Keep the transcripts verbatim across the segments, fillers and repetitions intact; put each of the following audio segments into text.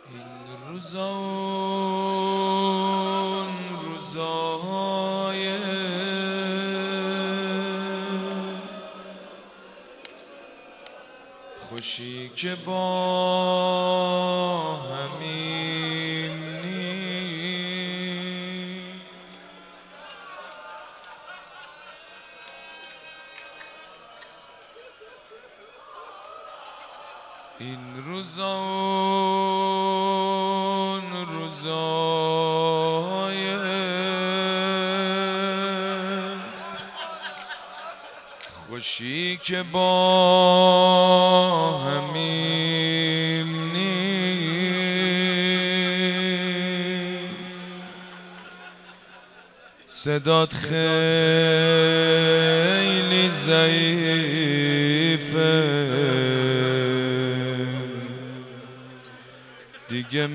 این روزا اون روزای خوشی که با همیم نی این روزا اون روزای خوشی که با همیم نیست صدات خیلی ضعیفه دیگه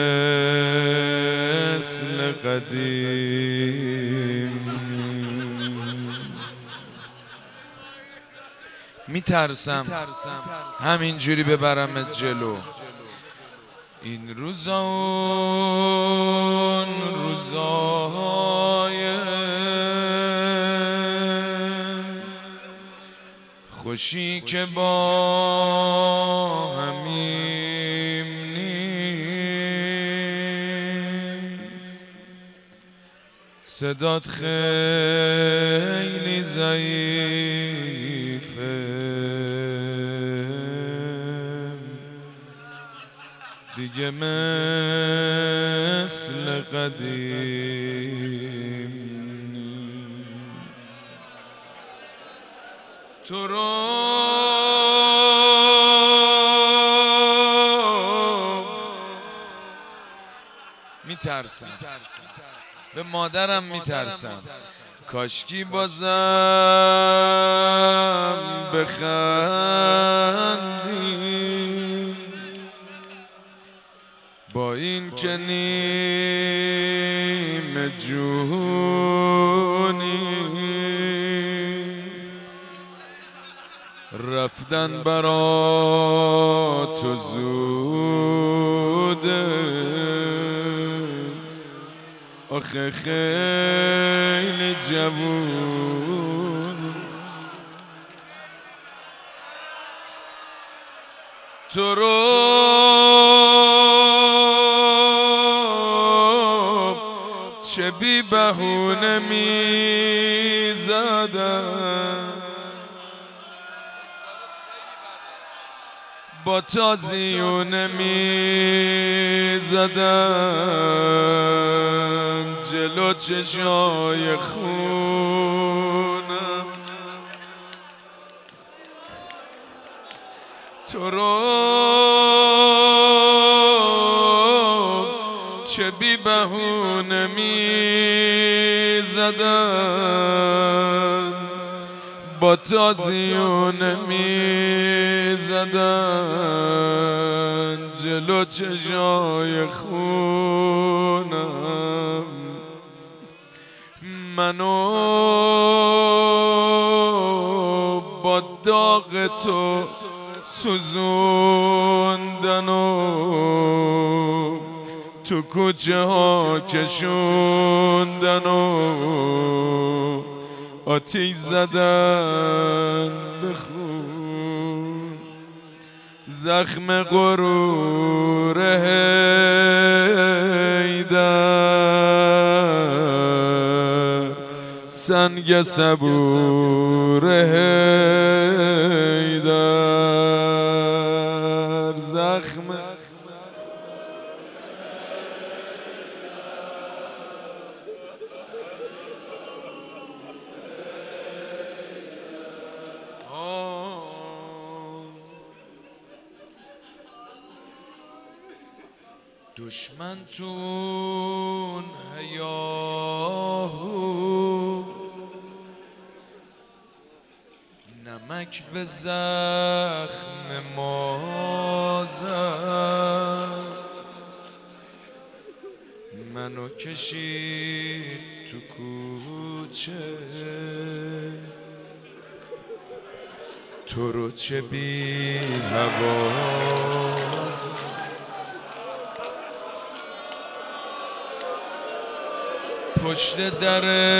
مثل قدیم میترسم همینجوری ببرمت جلو این روزا اون روزای خوشی که با همیم نیست صدات خیلی ضعیفه دیگه مثل قدیم تو رو میترسم به مادرم میترسم کاشکی بازم بخندی با این که نیم جونی رفتن برا تو زوده آخه خیلی جوون تو رو چه بی بهونه می زدن با تازیونه می زدن جلو چشای خونم تو رو چه بی بهونه می زدن با تازیونه می زدن جلو چشای خونم منو با داغ تو سوزوندن و تو کوچه ها کشوندن و آتیش زدن بخون زخم غرور حیدر سنگ صبور حیدر زخم دشمن تون هیاهو نمک به زخم ما زد منو کشید تو کوچه تو رو چه بی حواس پشت در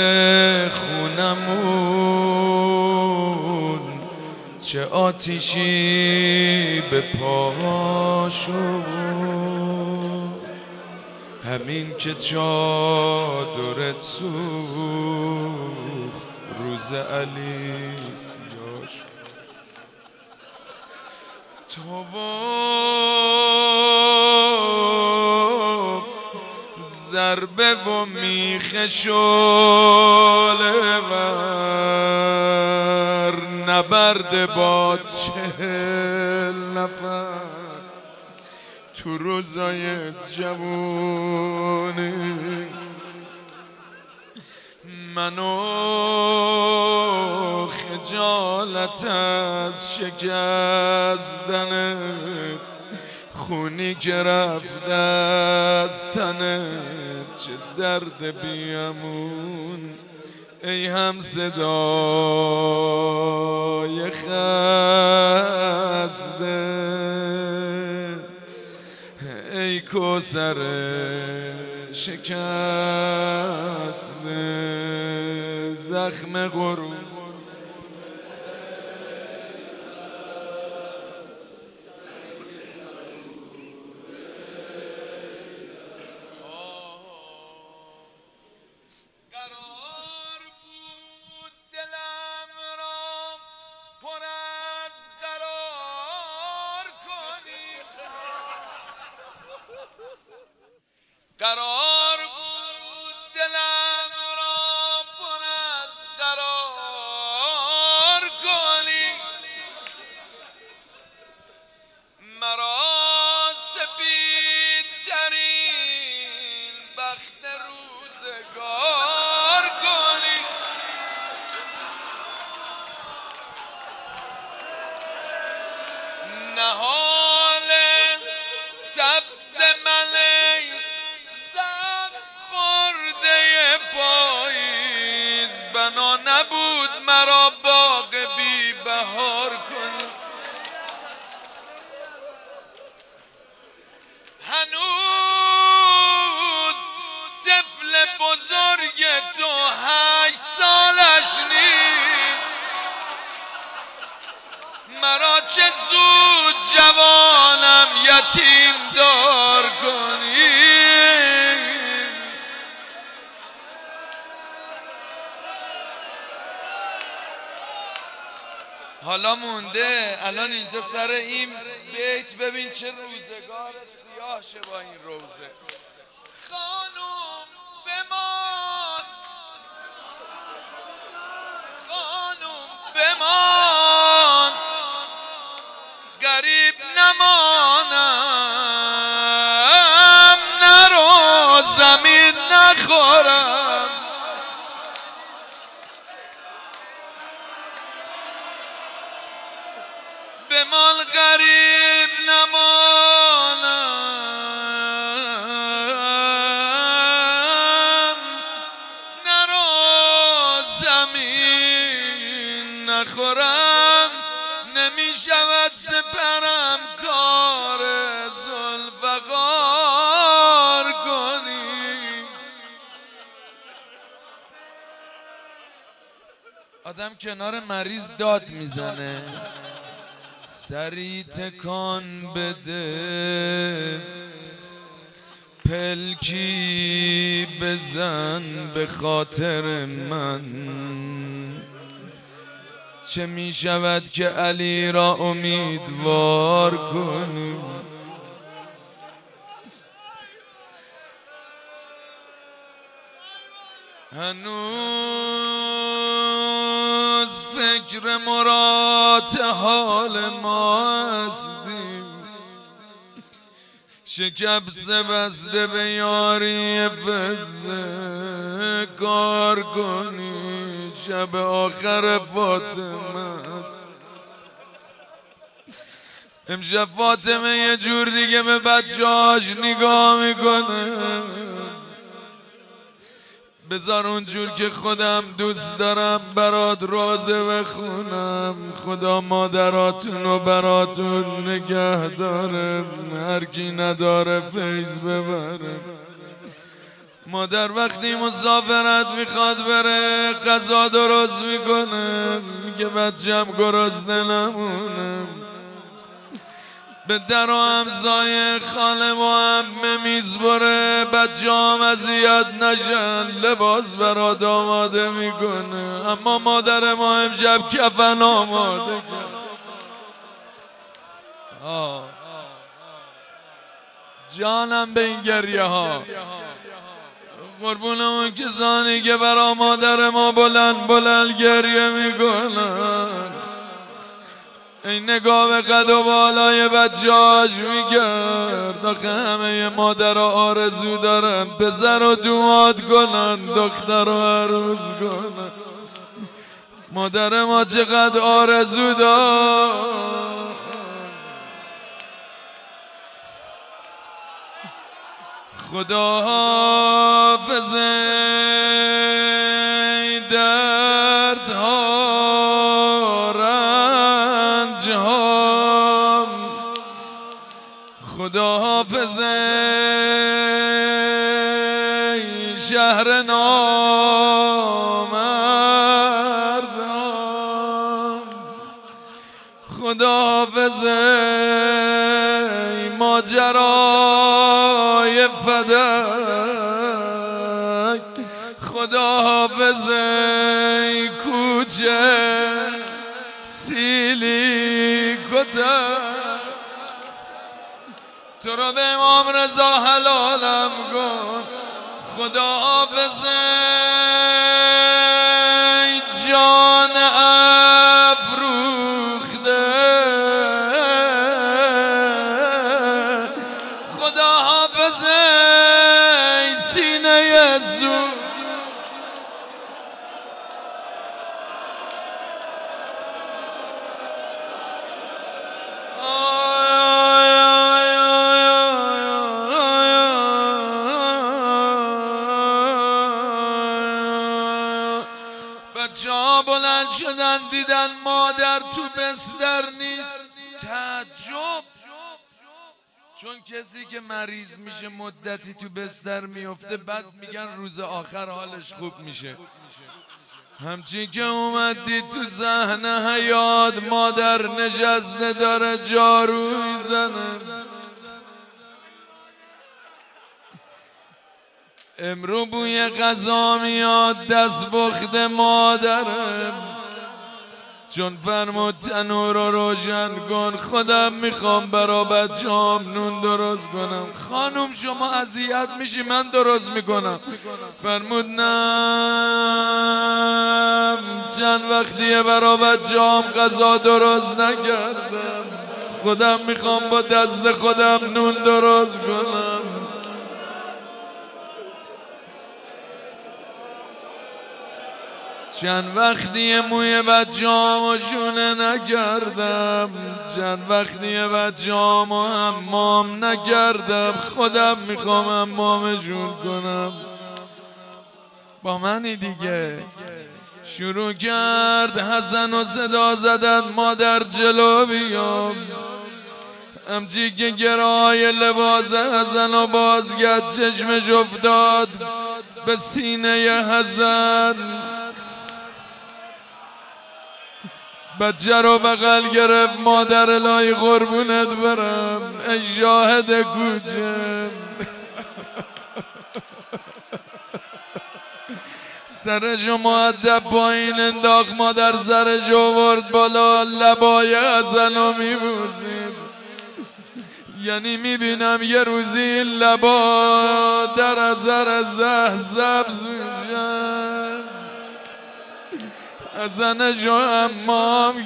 خونمون چه آتیشی به پا شد، همین که چادرت سوخت روز علی سیاه شد. تو ضربه و میخ شعله ور نبرد با چهل نفر تو روزای جوانی، منو خجالت از شکستن خونی که رفت از تنه، چه درد بیامون ای هم صدای خسته، ای کوثر شکسته زخم غرور. قرار بود دلم را پر از قرار کنی، مرا سپید ترین بخت روزگار کنی، نهال سبز ملک پاییز بنا نبود مرا باغ بی بهار کنی، هنوز طفل بزرگ تو هشت سالش نیست، مرا چه زود جوانم یتیم دار کنی. حالا مونده الان اینجا سر این بیت ببین چه روزگار سیاه شه با این روزه. خانوم بمان، خانوم بمان، غریب نمانم، نرو زمین نخورم، بمان غریب نمانم، نرو زمین نخورم، نمی شود سپرم کار ذوالفقار کنی. آدم کنار مریض داد میزنه، سری تکان بده، پلکی بزن به خاطر من، چه می شود که علی را امیدوار کنی. هنوز فکر مراد حال ما هستیم، شکبس بسته به یاری فزه کار کنی. شب آخر فاطمه، امشب فاطمه یه جور دیگه به بچه‌هاش نگاه میکنه، بذار اونجور که خودم دوست دارم برات رازه بخونم. خدا مادراتونو براتون نگه داره، هر کی نداره فیض ببره. مادر وقتی مسافرت میخواد بره غذا درست میکنه، میگه بچم گرسنه نمونه. به در و همسایه خاله و عمه میز بره، بچه هم اذیت نشن، لباس برات آماده میکنه. اما مادر ما امشب کفن آماده کرد. جانم به این گریه ها، قربون اون کسانی که برا مادر ما بلند بلند گریه میکنن. این نگاه به قد و بالای بچه‌هاش میکرد. آخه همه مادرها آرزو دارن پسر رو دوماد کنن، دختر رو عروس کنن. مادر ما چقدر آرزو داشت. خدا حافظ دردها رنجها، خدا حافظ شهر نامردان، خدا حافظ ماجرای فدک، خدا حافظ کوچه سیلی کتک. تو رو به امام رضا حلالم کن، خدا حافظ جان افروخته، خدا حافظ سینه زود. بچه ها بلند شدن دیدن مادر تو بستر نیست، تعجب. چون کسی که مریض میشه مدتی تو بستر میفته، بعد میگن روز آخر حالش خوب میشه. همچین که اومدی تو صحنه حیات، مادر نشسته داره جارو میزنه. امرو بوی غذا میاد دست بخت مادرم، چون فرمود تنور رو روشن کن، خودم میخوام برا بچه‌ام نون درست کنم. خانم شما اذیت میشی من درست میکنم. فرمود نه، چند وقتیه برا بچه‌ام غذا درست نکردم، خودم میخوام با دست خودم نون درست کنم. چند وقتی موی بچه‌امو شونه نکردم، چند وقتی بچه‌امو حمام نکردم، خودم میخوام حمامشون کنم. با منی دیگه. شروع کرد حسن و صدا زدن مادر جلو بیام. همچی که گرای لباس حسن و بازگرد چشمش افتاد به سینه حسن. بچه رو بغل گرفت، مادر الهی قربونت برم ای شاهد کوچه. سرشو مؤدب پایین انداخت، مادر سرشو ورد بالا، لبای حسنو میبوسید. یعنی میبینم یه روزی لبا در اثر زه سبز میشن. حسنشو امام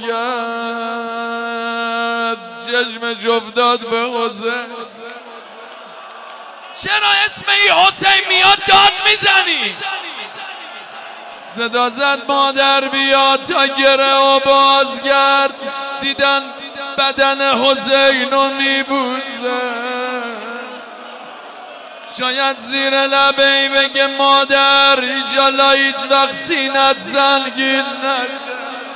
کرد، چشمش افتاد به حسین. چرا اسم ای حسین میاد داد میزنی؟ صدا زد مادر بیاد تا گره و باز کرد، دیدن بدن حسینو میبوزه. شاید زیر لبه بگه مادر ایشالله هیچ وقت سینت سنگین نشه،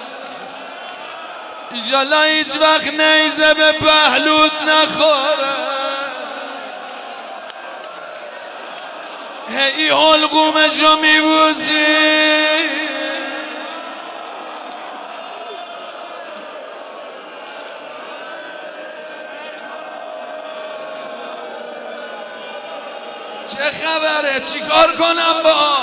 ایشالله هیچ وقت نیزه به پهلوت نخوره. هی حلقومشو میبوسی چه خبره؟ چیکار کنم با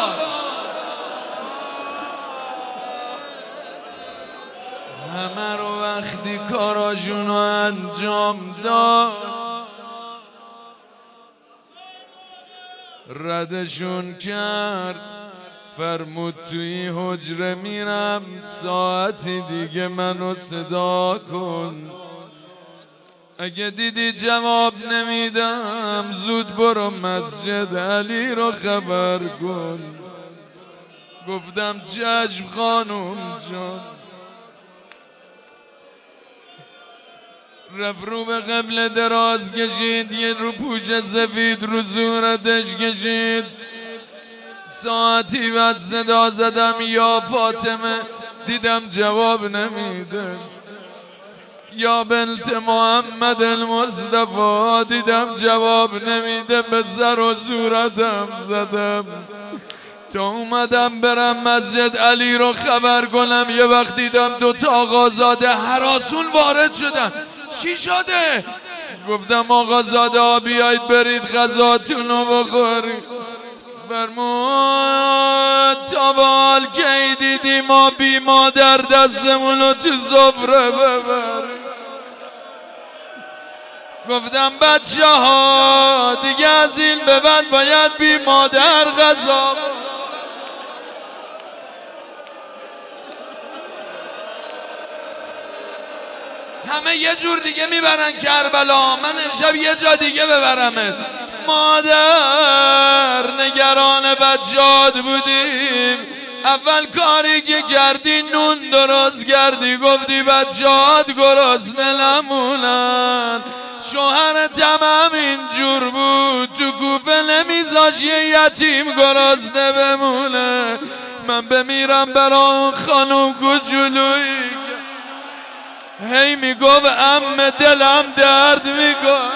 همه رو وقتی کاراشونو انجام داد ردشون کرد فرمود توی حجره میرم ساعتی دیگه منو صدا کن اگه دیدی جواب نمیدم زود برو مسجد علی رو خبر کن گفتم چشم خانم جان رفت رو به قبل دراز کشید یه رو پوچ سفید رو صورتش کشید ساعتی بعد صدا زدم یا فاطمه دیدم جواب نمیده یا بنت محمد المصطفى دیدم جواب نمیده به سر و صورتم زدم تا اومدم برم مسجد علی رو خبر کنم یه وقت دیدم دوتا آقازاده هراسون وارد شدن چی شده؟ گفتم آقازاده ها بیایید برید غذاتون رو بخورید فرمود تا به حال کی دیدی ما بی مادر دستمون رو تو سفره ببریم گفتم بچه ها دیگه از این به بعد باید بی مادر غذا همه یه جور دیگه میبرن کربلا من امشب یه جا دیگه ببرمت مادر نگران بچه‌هات بودیم اول کاری که کردی نون درست کردی گفتی بچه‌هات گرسنه نمونن شوهرت هم همینجور بود تو کوفه نمیذاش یه یتیم گرسنه بمونه من بمیرم برای خانم کوچولویی هی میگفت ام دلم درد میگفت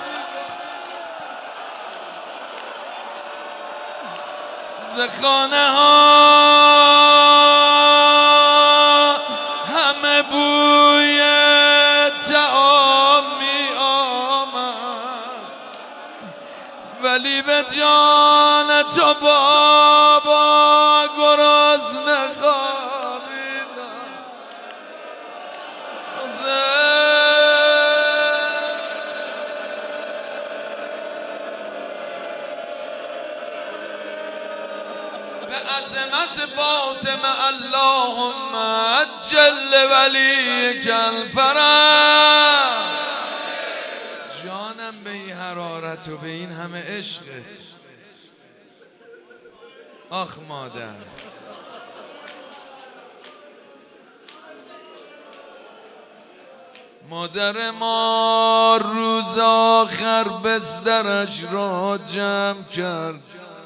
خانه ها همه بوی طعام می آمد ولی به جان تو بابا گرسنه خوابیدم عظمت فاطمه اللهم عجل ولیک الفرج جانم به این حرارت و به این همه عشقت آخ مادر مادر ما روز آخر بسترش را جمع کرد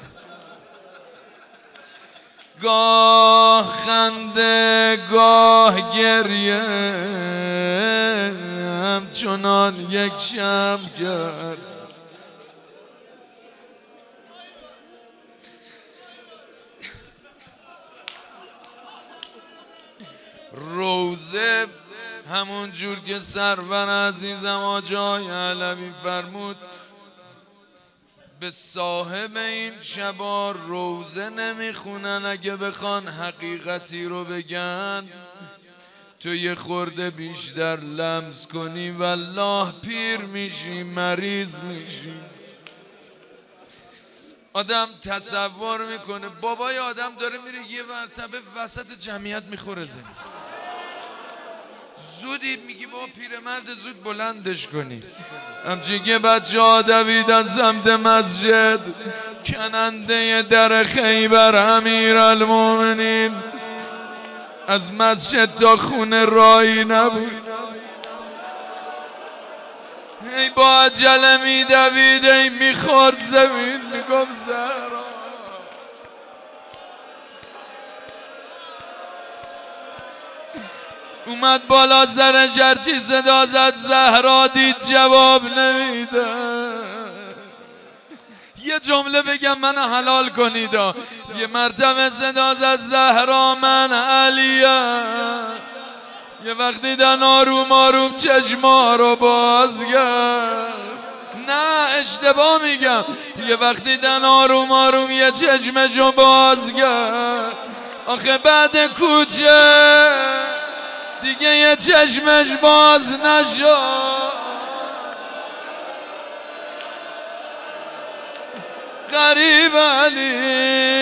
گاه خنده گاه گریه همچنان یک شب کرد روزه همون جور که سرور عزیزم آجای علوی فرمود به صاحب این شبا روزه نمیخونن اگه بخوان حقیقتی رو بگن تو یه خورده بیشتر لمس کنی والله پیر میشی مریض میشی آدم تصور میکنه بابای آدم داره میره یه مرتبه وسط جمعیت میخوره زمین زودی میگی با پیرمرد زود بلندش کنی همچین که بچه ها دویدن سمت مسجد کننده در خیبر امیرالمومنین از مسجد تا خونه راهی نبود ای با عجله میدوید ای میخورد زمین میگفت زهرا اومد بالا سرش هرچی صدا زد زهرا دید جواب نمیده یه جمله بگم من حلال کنید. یه مرتبه صدا زد زهرا من علیه، یه وقت دیدن آروم آروم چشما رو باز کرد. نه اشتباه میگم، یه وقت دیدن آروم آروم یه چشمشو باز کرد. آخه بعد کوچه دیگه یه چشمش باز نشد. غریب علی